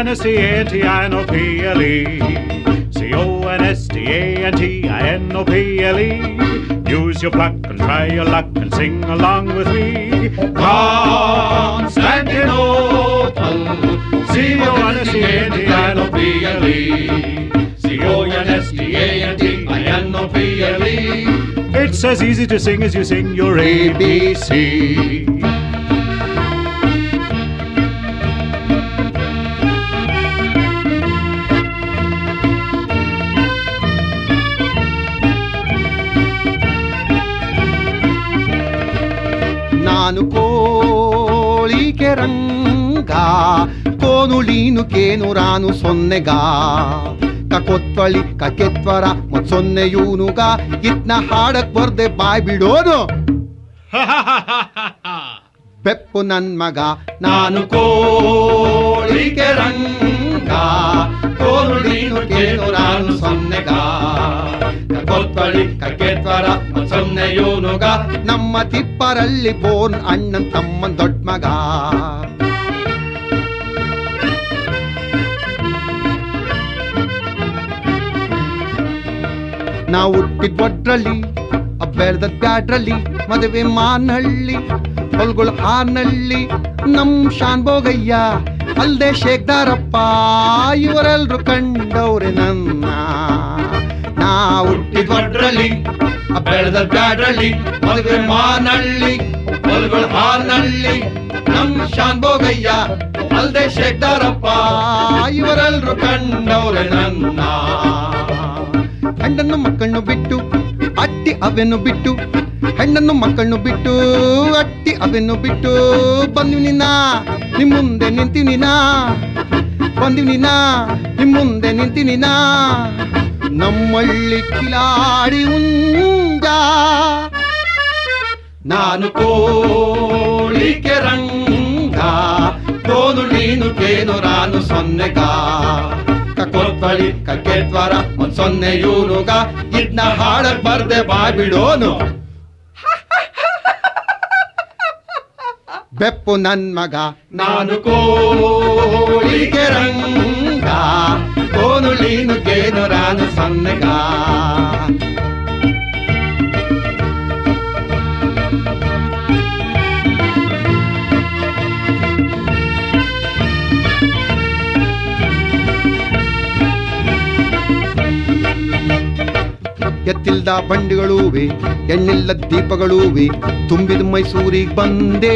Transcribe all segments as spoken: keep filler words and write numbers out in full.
N S T A N T I N O P L E. C O N S T A N T I N O P L E. Use your pluck and try your luck and sing along with me. Constantinople. C O N S T A N T I N O P L E. C O N S T A N T I N O P L E. It's as easy to sing as you sing your A B C. ನಾನು ಕೋಳಿಗೆ ರಂಗ ಕೋನುಳೀನು ಕೇನು ರಾನು ಸೊನ್ನೆಗ ಕಕೊತ್ವಳಿ ಕಕೆತ್ವರ ಮತ್ ಸೊನ್ನೆಯೂನುಗ ಇತ್ನ ಹಾಡಕ್ ಬರ್ದೆ ಬಾಯ್ ಬಿಡೋನು ಬೆಪ್ಪು ನನ್ ಮಗ. ನಾನು ಕೋಳಿಗೆ ರಂಗ ಕೋನುಳೀನು ಕೇನು ರಾನು ಸೊನ್ನೆಗ ಕಕೊತ್ವಳಿ ಕಕೆತ್ವರ ಮತ್ ಸೊನ್ನೆಯೂನುಗ ನಮ್ಮ ತಿಪ್ಪರಲ್ಲಿ ಬೋನ್ ಅಣ್ಣನ್ ತಮ್ಮನ್ ದೊಡ್ಡ ಮಗ. ನಾವು ಹುಟ್ಟಿದ್ ಒಡ್ರಲ್ಲಿ ಬೆಳೆದ ಬ್ಯಾಡ್ರಲ್ಲಿ ಮದುವೆ ಮಾನಹಳ್ಳಿ ಹೊಲ್ಗಳು ಹಾನಳ್ಳಿ ನಮ್ ಶಾನ್ ಬೋಗಯ್ಯ ಅಲ್ದೆ ಶೇಖದಾರಪ್ಪ ಇವರೆಲ್ರು ಕಂಡವ್ರೆ ನನ್ನ. ನಾ ಹುಟ್ಟಿದ್ ಒಡ್ರಲ್ಲಿ ಬೆಳೆದ ಬ್ಯಾಡ್ರಲ್ಲಿ ಮದುವೆ ಮಾನಹಳ್ಳಿ ಹೊಲ್ಗಳು ಹಾನಳ್ಳಿ ನಮ್ ಶಾನ್ ಬೋಗಯ್ಯ ಅಲ್ದೆ ಶೇಖದಾರಪ್ಪ ಇವರೆಲ್ರು ಕಂಡವ್ರೆ ನನ್ನ. ಹೆಣ್ಣನ್ನು ಮಕ್ಕಳನ್ನು ಬಿಟ್ಟು ಅಟ್ಟಿ ಅವೆನ್ನು ಬಿಟ್ಟು ಹೆಣ್ಣನ್ನು ಮಕ್ಕಳನ್ನು ಬಿಟ್ಟು ಅಟ್ಟಿ ಅವೆನ್ನು ಬಿಟ್ಟು ಬಂದಿವ್ ನಿನ್ನ ನಿಮ್ ಮುಂದೆ ನಿಂತಿನಿ ನಾ ಬಂದಿವ್ ನಿನ್ನ ನಿಮ್ ಮುಂದೆ ನಿಂತಿನಿ ನಾ. ನಮ್ಮಳ್ಳಿ ಕಿಲಾಡಿ ಉಂಜ ನಾನು ಕೋಳಿಗೆ ರಂಗ ಕೋನು ನೀನು ಕೇನು ರಾನು ಸೊನ್ನೆಗ ಕಕೊತ್ವಳಿ ಕಕೆತ್ವರ ಒಂದ್ ಸೊನ್ನೆ ಯೂನುಗ ಇದ್ನ ಹಾಡಕ್ ಬರ್ದೆ ಬಾಯ್ ಬಿಡೋನು ಬೆಪ್ಪು ನನ್ ಮಗ. ನಾನು ಕೋಳಿಗೆ ರಂಗ ಕೋನು ನೀನು ಕೇನು ರಾನು ಸೊನ್ನೆಗ. ಎತ್ತಿಲ್ದ ಬಂಡಿಗಳೂವೆ ಎಣ್ಣಿಲ್ಲ ದೀಪಗಳೂವೆ ತುಂಬಿದ ಮೈಸೂರಿಗೆ ಬಂದೆ.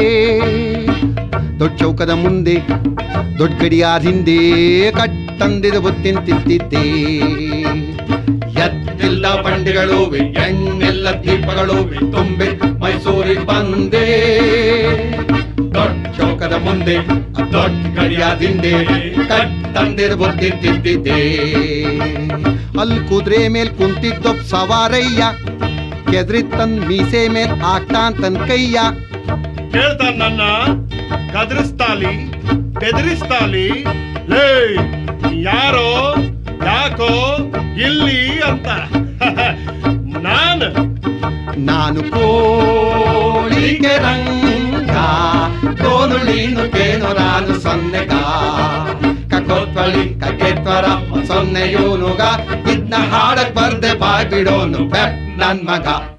ದೊಡ್ಡ ಚೌಕದ ಮುಂದೆ ದೊಡ್ಡ ಗಡಿಯಾದ ಹಿಂದೆ ಕಟ್ಟಂದಿದ ಬುತ್ತಿಂತಿದ್ದೆ. ಎತ್ತಿಲ್ದ ಬಂಡಿಗಳೂವೆ ಎಣ್ಣಿಲ್ಲ ದೀಪಗಳೂವೆ ತುಂಬಿದ ಮೈಸೂರಿಗೆ ಬಂದೆ. ದೊಡ್ಡ ಚೌಕದ ಮುಂದೆ ದೊಡ್ಡ ಗಡಿಯಾದ ಹಿಂದೆ ಕಟ್ಟಂದಿದ ಬುತ್ತಿಂತಿದ್ದೆ. ಅಲ್ಲಿ ಕುದುರೆ ಮೇಲ್ ಕುಂತಿದ್ದೊಬ್ ಸವಾರಯ್ಯ ಕೆದ್ರಿ ತನ್ ಮೀಸೆ ಮೇಲ್ ಆಗ್ತಾನ್ ತನ್ ಕೈಯ. ಕೇಳ್ತಾನ ನನ್ನ ಕದರಿಸ್ತಾಲಿ ಬೆದರಿಸ್ತಾಲಿ ಲೇ ಯಾರೋ ಯಾಕೋ ಇಲ್ಲಿ ಅಂತ. ನಾನು ನಾನು ಕೋಳಿಗೆ ರಂಗ ಕೋನು ನೀನು ಕೇನು ರಾನು ಸೊನ್ನೆಗ ಕಕೊತ್ವಳಿ ಕಕೆತ್ವರ ಸೊನ್ನೆ ಯೂನುಗ ಇದ್ನ ಹಾಡಕ್ ಬರ್ದೆ ಬಾಯ್ ಬಿಡೋನು ಬೆಪ್ ನನ್ ಮಗ.